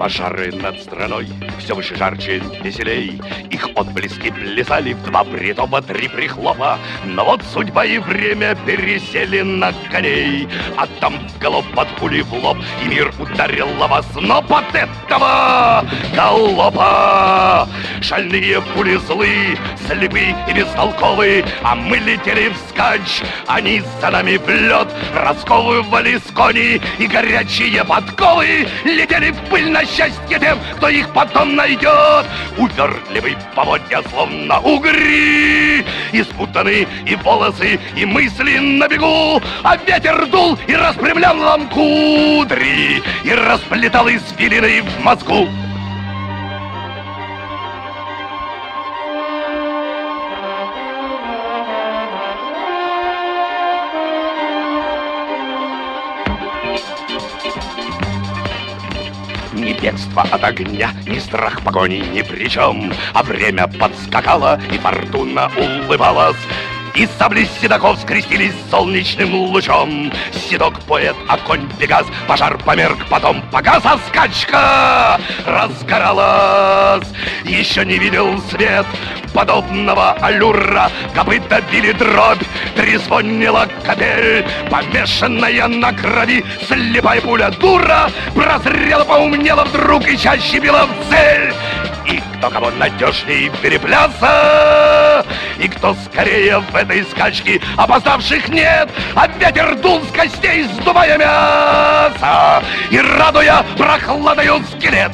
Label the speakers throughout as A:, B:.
A: Пожары над страной все выше, жарче, веселей. Их отблески плясали в два притопа, три прихлопа. Но вот судьба и время пересели на коней. А там в галоп под пули в лоб, и мир ударил вас. Но под этого галопа шальные пули злы, слепы и бестолковые. А мы летели вскачь, они за нами в лед. Расковывались кони и горячие подковы. Летели в пыль на счастье тем, кто их потом найдет. Увертливый поводья, словно угри, и спутаны и волосы, и мысли на бегу. А ветер дул и распрямлял нам кудри, и расплетал извилины в мозгу. Ни бегство от огня, ни страх погони ни при чем. А время подскакало, и фортуна улыбалась. И сабли седоков скрестились солнечным лучом. Седок поэт, а конь Пегас. Пожар померк, потом погас, а скачка разгоралась. Еще не видел свет подобного аллюра. Копыта били дробь, трезвонила капель. Помешанная на крови слепая пуля дура прозрела, поумнела вдруг и чаще била в цель. И кто кого надежней перепляса, и кто скорее в этой скачке, опоздавших нет. А ветер дул с костей, сдувая мясо и радуя прохладою скелет.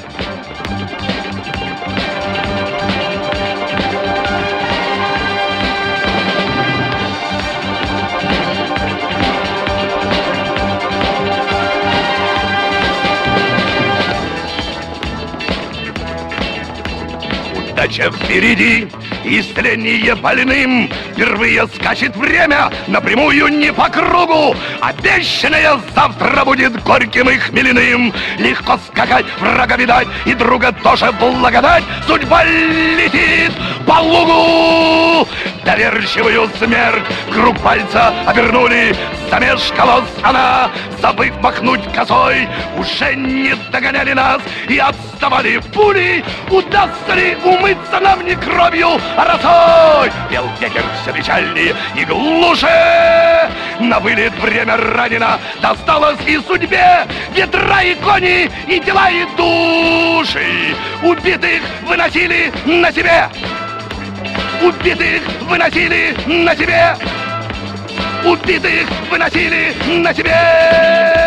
A: Удача впереди, исцеление больным. Впервые скачет время напрямую, не по кругу. Обещанное завтра будет горьким и хмельным. Легко скакать, врага видать, и друга тоже благодать. Судьба летит по лугу. Доверчивую смерть круг пальца обернули. Замешкалась она, забыв махнуть косой. Уже не догоняли нас и отставали пули. Удастся ли умыться нам не кровью, а росой? Пел ветер все печальнее и глуше. На вылет время ранено, досталось и судьбе. Ветра и кони, и тела, и души. Убитых выносили на себе. Убитых выносили на себе. Убитых выносили на себе.